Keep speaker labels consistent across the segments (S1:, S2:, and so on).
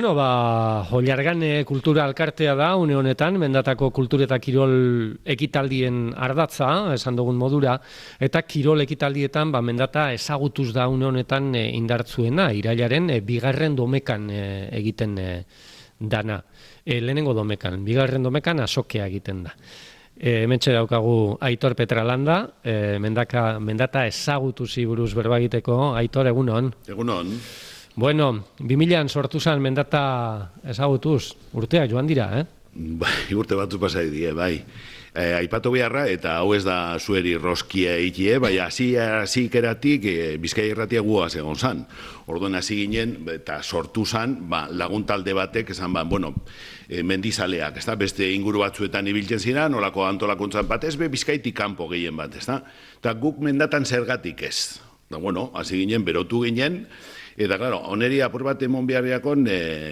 S1: Bueno, Ollargan kultura alkartea da, une honetan, mendatako kultur eta kirol ekitaldien ardatza, esan dugun modura, eta kirol ekitaldietan mendata ezagutuz da une honetan indartzuena, irailaren bigarren domekan egiten dana. Lehenengo domekan, bigarren domekan asokea egiten da. Hementxe daukagu Aitor Petralanda, mendata ezagutuzi buruz berba egiteko. Aitor, egunon.
S2: Egunon.
S1: Bueno, 2000an sortu zen mendata ezagutuz, urteak joan dira,
S2: Bai, urte batzu pasai die, bai. Aipatu beharra, eta hau ez da zueri roskia eikie, bai, hasi-keratik Bizkaia Irratia guaz egon zan. Orduan hasi ginen, eta sortu zan, laguntalde batek, esan mendizaleak, beste inguru batzuetan ibiltzen ziren, nolako antolakuntzan batez, Bizkaitik kanpo gehien bat, eta guk mendatan zergatik ez. Bueno, hasi ginen, berotu ginen, eta, claro, oneri apur bat emon beharriakon,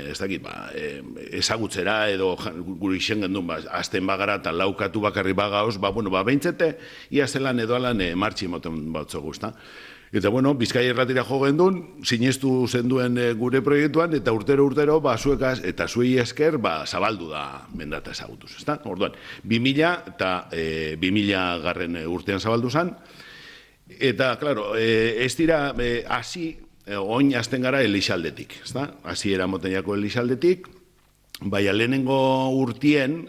S2: ezagutzera edo guri isen gendun, azten bagara eta laukatu bakarri bagauz, behintzete, ia zelan edo alan martxi moten batzo guzta. Eta, Bizkaia Irratira jo gendun, sinestu zenduen gure proiektuan, eta urtero, zuekaz, eta zuei esker, zabaldu da mendata ezagutuz, ezta? Orduan, 2000 eta 2000 garren urtean zabaldu zan, eta, claro, ez dira, hasi, oin azten gara Elixaldetik, hasi eramoten jako Elixaldetik, baina lehenengo urtien,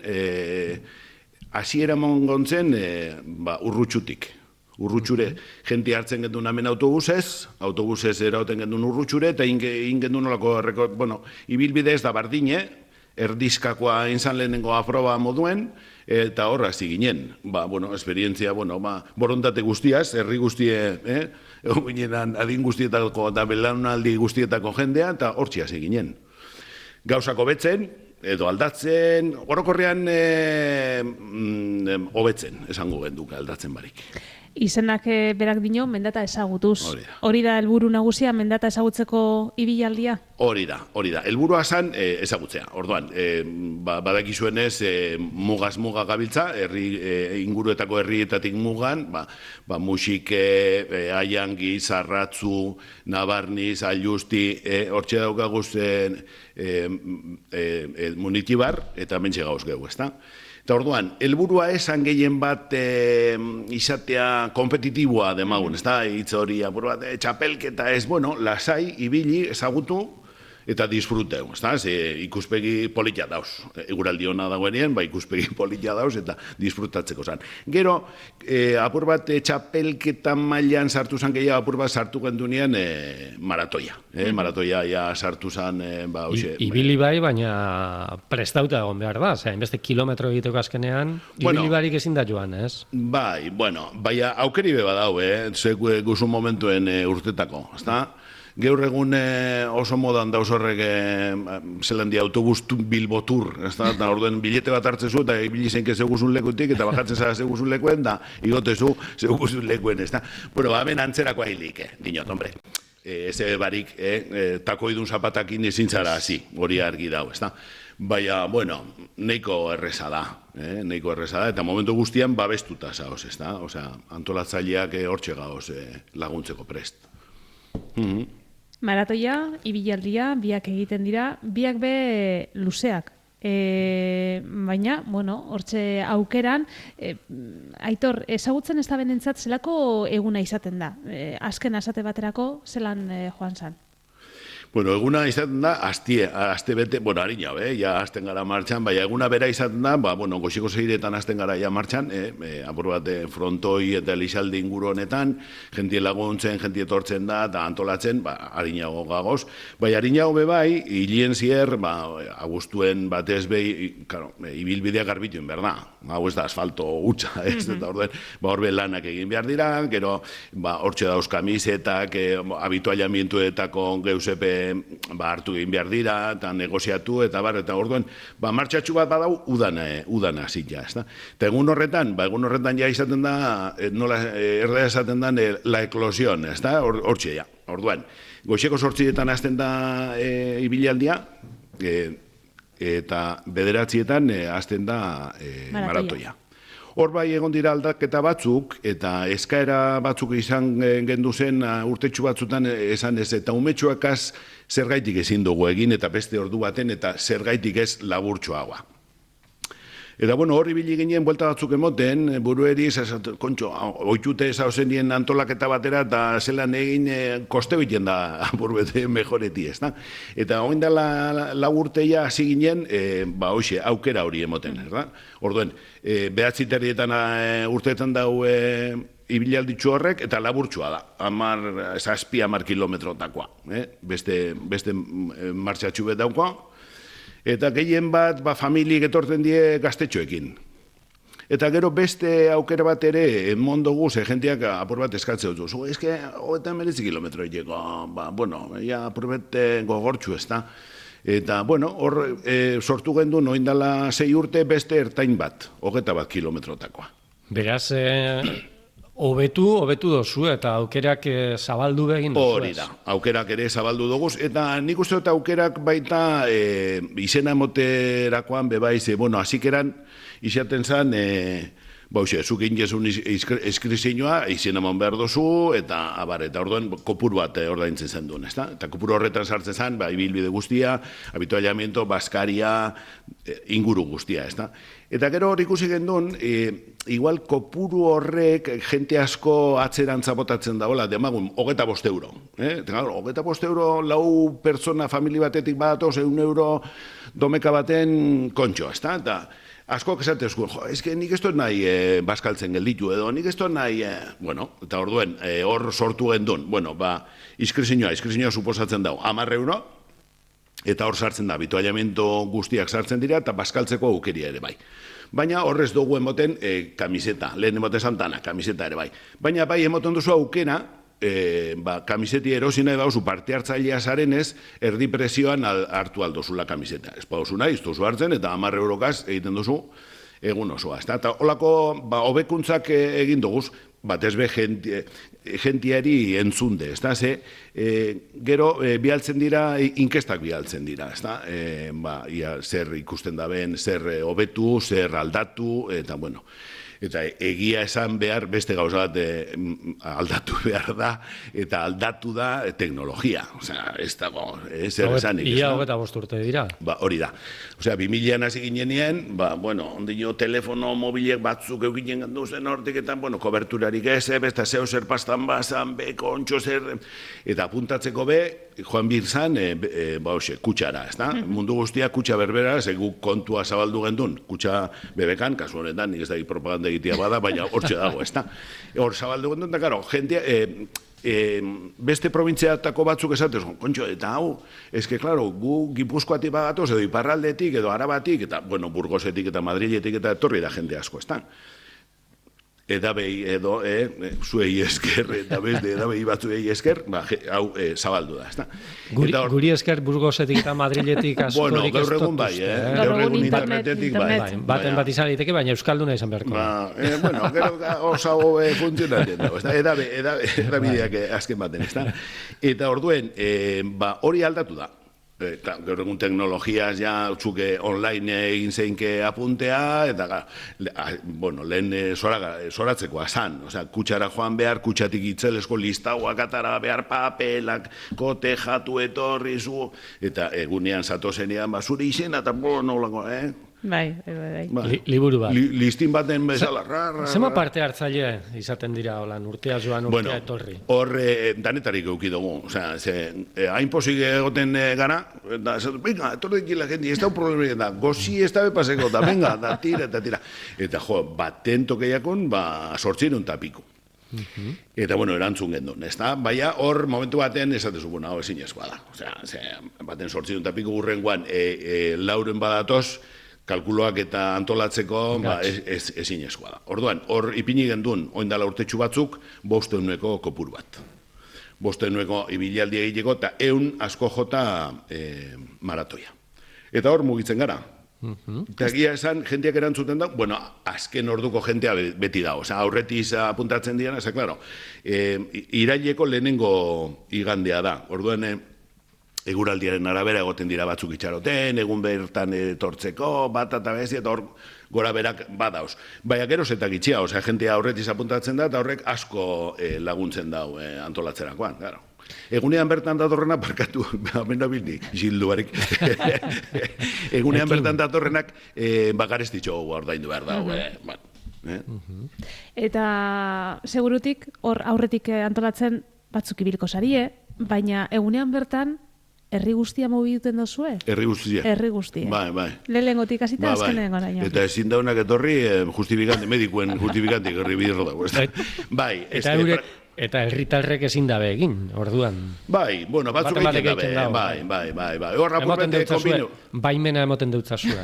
S2: hasi eramon gontzen Urrutxutik. Urrutxure, jenti hartzen gendun hemen autobusez erauten gendun Urrutxure, eta ingendun nolako, ibilbide ez da bardine, erdizkakoa inzan lehenengo aproba moduen, eta horra hasi ginen. Esperientzia, borontate guztiaz, herri guztie, adin guztietako eta belaunaldi guztietako jendea, eta hortzi hasi ginen. Gauzako betzen, edo aldatzen, orokorrean hobetzen, esango genduke aldatzen barik.
S3: Izenak berak dino, mendata ezagutuz. Hori da helburu nagusia, mendata ezagutzeko ibilaldia?
S2: Hori da. Helburua zan ezagutzea. Orduan, badakizuenez mugaz muga gabiltza, inguruetako herrietatik mugan, musike, aiangi, zarratzu, nabarniz, ailusti, hortxe daukaguz munitibar, eta mentxe gauz gehu, ezta? Eta orduan, helburua esan gehien bat izatea kompetitiboa demagun, ez da, hitz hori, txapelketa ez, lasai, ibili, ezagutu, eta disfruteu, ez da, ikuspegi politia dauz. Eguraldi hona dagoenien, ikuspegi politia dauz, eta disfrutatzeko zan. Gero, apur bat txapelketa mailan sartu zan gehiago, apur bat sartu gendunean maratoia. Maratoia ja sartu zan,
S1: ibili bai, baina prestauta egon behar da, hainbeste kilometro egiteko azkenean, ibili barik ezin da joan, ez?
S2: Bai, baina aukeri beba dau, zek guzun momentuen urtetako, ez da? Gaur egun oso modan dauz horrek zelan di autobus bilbotur, eta orduen bilete bat hartzen zu, eta ibili zenke zeguzun lekutik, eta bajatzen zara zeguzun lekuen, da igotezu zeguzun lekuen, ez da. Hemen antzerako ailik, dinot, hombre. Eze barik, takoidun zapatakin ezin zara hasi, hori argi dau, ez da. Baina, neiko erreza da, eta momentu guztian babestuta zaoz, ez da. Antolatzaileak hortxe gaoz laguntzeko prest.
S3: Maratoia, ibilaldia, biak egiten dira, biak be luzeak. Baina, hortxe aukeran, Aitor, ezagutzen ez da benentzat zelako eguna izaten da? Azken azate baterako, zelan joan zan?
S2: Eguna izaten da, azte bete, harina, ja azten gara martxan, baina eguna bera izaten da, goxiko zeiretan azten gara ja martxan, apur bat frontoi eta Elixalde inguru honetan, jentie laguntzen, jentie etortzen da, eta antolatzen, harinago gagoz. Harinago bebai, hilien zier, agustuen batez behi, ibilbidea garbituen behar da. Hau ez da asfalto hutsa, ez, eta orduen, horbe lanak egin behar dira, gero, hortxe dauz kamisetak, habituallamientuetako geusepe hartu egin behar dira, eta negoziatu, eta orduan, martxatxu bat badau, udana zila, ez da. Eta egun horretan ja izaten da, nola erdea izaten da, la eklosion, ez da, hortxe, ja. Orduan, goizeko 8etan hasten da ibilaldia, eta 9etan hasten da maratoia. Hor bai egon dira aldaketa batzuk, eta eskaera batzuk izan gendu zen urtetxu batzutan esan ez, eta umetxoakaz zergaitik ezin dugu egin, eta beste ordu baten, eta zergaitik ez laburtxoagoa. Eta bueno, horri bili ginen buelta batzuk emoten, burueri, kontxo, oitute zauzenien antolaketa batera, eta zelan egin koste biten da apurbete mejoreti, ez da? Eta hoin da lau urteia hasi ginen, hoxe, aukera hori emoten, ez da? Orduen, behatziterrietan urteetan dau ibilalditu horrek, eta laburtsua da, 10 kilometrotakoa, beste martxatxu bet daukoa, eta gehien bat, familiek etorten die gaztetxoekin. Eta gero beste aukera bat ere, mondogu, jenteak apur bat eskatzea dut. Ezke, 30 kilometro egeko, apur bat gogortxu ez da. Eta, bueno, hor sortu gendu, noindala 6 urte, beste ertain bat, 21 kilometrotakoa.
S1: Beraz, hobetu dozu eta aukerak zabaldu begin dozu.
S2: Hori da, aukerak ere zabaldu dugu, eta nik uste dut aukerak baita izena emoterakoan bebaiz, hasikeran izaten zen, zuk ingezun eskrizioa, izena emon behar dozu, eta orduan kopuru bat ordaintzen zen duen, ezta? Eta kopuru horretan sartzen zen, ibilbide guztia, habituallamiento, baskaria, inguru guztia, ezta? Eta gero hor ikusi gendun, igual kopuru horrek jente asko atzerantza botatzen dagoela, demagun, 25 euro. Eta 25 euro lau pertsona famili batetik badatoz, 1 euro domeka baten kontxo, ezta? Eta asko esatezko, eske nik ez dut nahi baskaltzen gelditu edo, nik ez dut nahi, eta orduen, hor sortu gendun, iskrizioa suposatzen dago, 10 euro, eta hor sartzen da, habituallamiento guztiak sartzen dira, eta baskaltzeko aukeria ere bai. Baina horrez dugu emoten kamiseta, lehen emoten santana, kamiseta ere bai. Baina bai emoten duzu aukera, kamiseti erosi nahi dauzu parte hartzailea zarenez, erdi presioan hartu aldozula kamiseta. Ez pauzu nahi, ez duzu hartzen, eta 10 eurokaz egiten duzu egun osoa. Eta holako hobekuntzak egin duguz, batez be jentiari entzunde, ez da, gero bialtzen dira, inkestak bialtzen dira, ez da, zer ikusten da ben, zer hobetu, zer aldatu, eta bueno, eta egia esan behar beste gauza bat aldatu behar da, eta aldatu da teknologia, osea, ez dago, zer esanik.
S1: Ia 25 urte dira.
S2: Hori da. Osea, 2000an hasi ginenean, ondino telefono mobilek batzuk eukinen gandu zen hortik, eta, koberturarik ez, besta zeu zer pastan bazan, kontxo zer, eta apuntatzeko joan birzan, kutsara, ez da? Mundu guztia kutsa berbera, guk kontua zabaldu gendun, kutsa bebekan, kasu honetan, nik ez da propaganda egitea bada, baina hortxe dago, ez da? Hor zabaldu gendun, eta karo, jentea, beste probintziatako batzuk esatez, kontxo, eta hau, eske, klaro, gu Gipuzkoatik bagatoz, edo Iparraldetik, edo Arabatik, eta, Burgosetik eta Madriletik, eta etorri da jende asko, ez da? Eta behi edo, zuei esker, eta beste, eta behi batzuei esker, hau zabaldu da, ez da?
S1: Guri esker Burgosetik eta Madriletik askorik ez
S2: gaur egun bai, gaur egun internetetik bai.
S1: Baten bat izan liteke, baina Euskalduna izan beharko.
S2: Gero oso funtzionatzen dago, eda bideak azken baten, ez da? Eta orduen, hori aldatu da. Gaur egun teknologiaz ja txuke online egin zeinke apuntea, eta lehen zoratzeko azan, kutsara joan behar, kutsatik itzelesko listauak atara behar papelak, kote jatu etorri zu, eta egunean zatozenean zure izena, eta nolako,
S3: Bai.
S1: Liburu bat.
S2: Listin baten bezala.
S1: Zema parte hartzaile izaten dira, urtea joan, urtea etorri?
S2: Hor, danetarik euki dugu. Hain posik egoten gara, eta venga, etorri dikila gente, ez da un problema, da, gozi ez da bepaseko, da, venga, da, tira, eta tira. Eta, baten tokeiakon, 800 eta piku. Eta, erantzun gendun, ez da? Baina, hor, momentu baten, esatezu, hau ezin ezkoa da. Baten 800 eta piku gurrengoan, lauren badatoz, kalkuloak eta antolatzeko ezin ezkoa da. Orduan, hor ipini gendun, oindala urtetxu batzuk, 500 kopuru bat. 500 ibilaldi egiteko, eta 100 asko jota maratoia. Eta hor mugitzen gara. Eta egia esan, jenteak erantzuten da, azken orduko jentea beti da, aurretiz apuntatzen diana, klaro, iraileko lehenengo igandea da. Orduan, eguraldiaren arabera egoten dira batzuk itxaroten, egun bertan etortzeko, bat eta bezi, eta hor gora berak badauz. Baina geroz eta gitxia, osea, jentea horretiz apuntatzen da, eta horrek asko laguntzen dau antolatzerakoan, claro. Egunean bertan datorrena, parkatu, amenabildi, Gilduarik. Egunean bertan datorrenak, bakarestitxo ordaindu behar dago,
S3: Eta segurutik, hor aurretik antolatzen batzuk ibiliko sarie, baina egunean bertan herri guztia mobiduten dozue?
S2: Herri guztia.
S3: Herri guztia.
S2: Bai.
S3: Lehenengotik hasita azkenengo naino.
S2: Eta ezin daunak etorri justifikante, medikuen justifikantik herri biderro dago. Bai.
S1: Eta herritarrek ezin dabe egin, orduan.
S2: Bai, bueno, batzuk egiten dabe. Bai. Horra purbete kombinu.
S1: Baimena emoten deutzazue.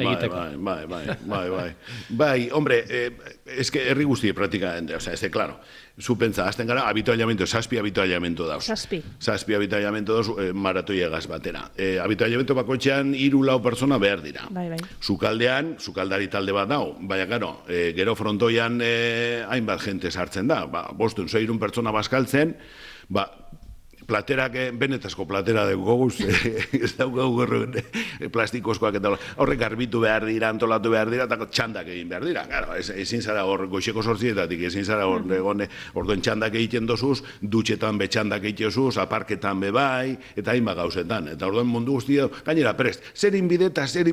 S2: Bai, hombre, eske herri guztie praktikamente, osea, claro. Zu pentsa, azten gara, habituallamento, 7 habituallamento dauz. 7 habituallamento dauz maratoiegaz batera. Habituallamento bakoitzean 3-4 pertsona behar dira.
S3: Bai.
S2: Sukaldean, sukaldari talde bat dau, baina gero, gero frontoian hainbat jente sartzen da. Bostun, 6 pertsona bazkaltzen, platerak, benetazko platera dugu guz, ez daukagu plastikozkoak eta horrek garbitu behar dira, antolatu behar dira, eta txandak egin behar dira. Claro, ezin zara hor goixeko 8:00 ezin zara hor orduen txandak egiten dozuz, dutxetan betxandak egiten dozuz, aparketan bebai, eta hainba gauzetan. Eta orduen mundu guztia, gainera prest, zer inbide.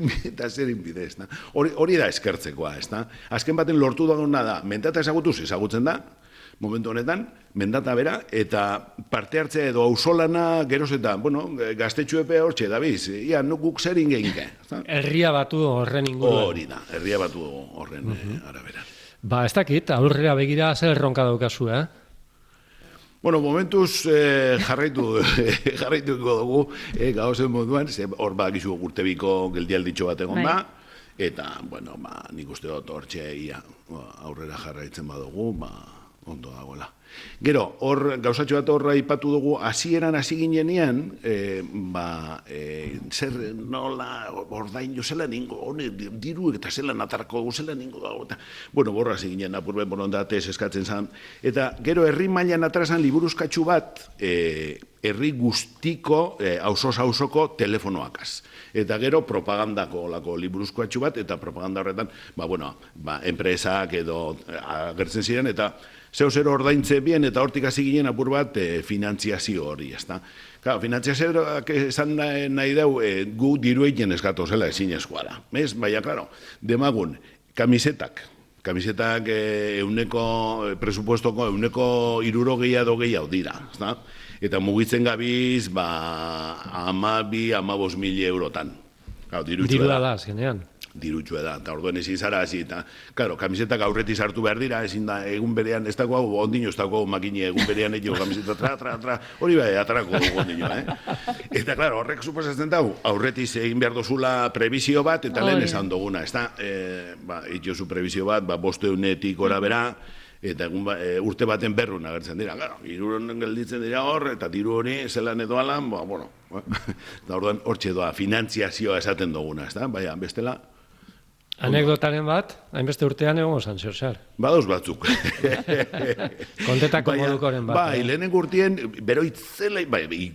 S2: Hori da eskertzekoa, ez da? Azken baten lortu dagona da, mendata ezagutzen da, momentu honetan, mendata bera, eta parte hartzea edo ausolana geroz eta, gaztetxuepe hortxe, dabiz, guk zer ingeinke.
S1: Herria batu horren inguruen.
S2: Hori da, herria batu horren arabera.
S1: Ez dakit, aurrera begira zer erronka daukazu,
S2: Momentuz jarraituko dugu gauzen moduan, hor bakizu urtebiko geldialditxo bat egon da, eta, nik uste dut hortxe aurrera jarraitzen badugu, ondo dagoela. Gero, hor, gauzatxo bat horra ipatu dugu, hasieran hasi ginenean, zer nola ordain jo zela ningo, diru eta zela natarako zela ningo dago. Borra hasi ginen, apurben borondatez eskatzen zan. Eta gero, herri mailan atrasan liburuzkatxu bat, herri guztiko, ausos-ausoko telefonoakaz. Eta gero, propagandako olako liburuzkoatxu bat, eta propaganda horretan, enpresak edo agertzen ziren, eta zeu-zero ordaintze bien, eta hortik hasi ginen apur bat finantziazio hori, ezta? Claro, finantziazioak esan nahi dau, gu diru egin eskato zela ezinezkoa da. Baina, claro, demagun, kamisetak presupuestoko 60 gehiago dira, ezta? Eta mugitzen gabiz, 12.000-15.000 eurotan.
S1: Dirua da, azkenean.
S2: Dirutxua da, eta orduen ezin zara hasi, eta, karo, kamisetak aurretiz hartu behar dira, ezin da, egun berean, ez dago hau, ondino ez dago makine, egun berean egin kamiseta, tra, hori bai, atarako ondino, Eta, klaro, horrek suposatzen dago, aurretiz egin behar dozula prebizio bat, eta lehen esan duguna, ez da, itxozu prebizio bat, 500 ora bera, eta urte baten berrun agertzen dira, gara, iruron gelditzen dira hor, eta diru hori zelan edo alan, eta orduan hortxe doa, finantziazioa esaten duguna, ez da, baina, bestela,
S1: anekdotaren bat, hainbeste urtean egon gozan, zer?
S2: Badauz batzuk.
S1: Kontetako modukoren bat.
S2: Bai, lehenengo urtien, bero itzela,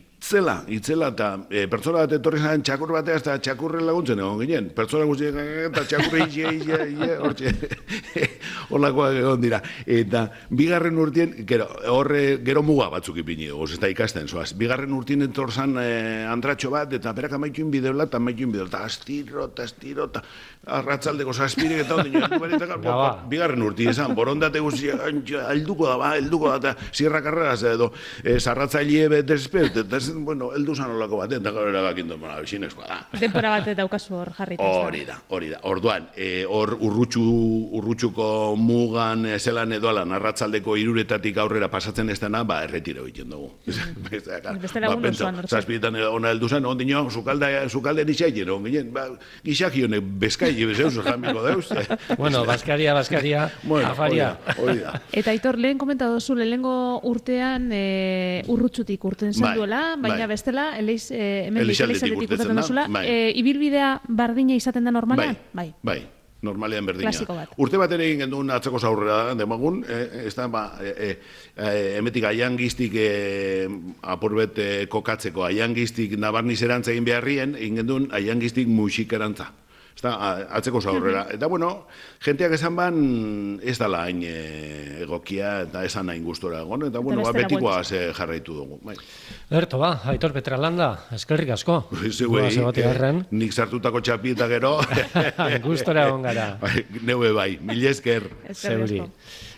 S2: eta pertsona bat etorri zaren txakur batea, eta txakurren laguntzen egon ginen. Pertsona guztiak, eta txakurre hortxe, holakoak egon dira. Eta bigarren urtien, gero muga batzuk ipini dugu, ez da ikasten, zoaz. Bigarren urtien entorzan andratxo bat, eta berak amaituin bideola, eta astiro, eta arratzaldeko zazpirek, eta bigarren urtien esan, borondate guztiak, helduko da, eta Sierra Carreras edo, zarratzaile betezpet, eta heldu zan olako bat, eta gaur erabakindu, bizinezkoa da.
S3: Denpora bat daukazu hor jarrita.
S2: Hori da. Orduan, hor urrutxuko mugan zelan edoalan, arratzaldeko 3 aurrera pasatzen ez dena, erretiro egiten dugu.
S3: Beste lagun osoan hortze.
S2: Zazpietan ona heldu zan, ondino, sukalde nixaiten, ginen, gixaki honek bezkai bezeuz, jamiko deuz.
S1: Baskaria, afaria.
S2: Hori da.
S3: Eta Aitor, lehen komentatu duzu, lehenengo urtean urrutxutik urten zen duela, baina bestela, hemen elizaldetik urtetan duzula, ibilbidea bardina izaten da normalean?
S2: Bai. Normalean berdina.
S3: Klasiko bat.
S2: Urte bat ere egin gendun atzeko zaurrera demagun, ez da, emetik aiangiztik apurbet kokatzeko, aiangiztik nabarniz erantza egin beharrien, egin gendun aiangiztik musikerantza. atzeko aurrera. Eta, bueno, jenteak esan ban ez dala hain egokia eta esan hain gustora egon. Eta, bueno, betikoa jarraitu dugu. Bai.
S1: Lerto, Aitor Petralanda, eskerrik asko.
S2: Nik sartutako txapi eta gero.
S1: Gustora egon gara.
S2: Neue bai, mila esker.
S1: Zeuri.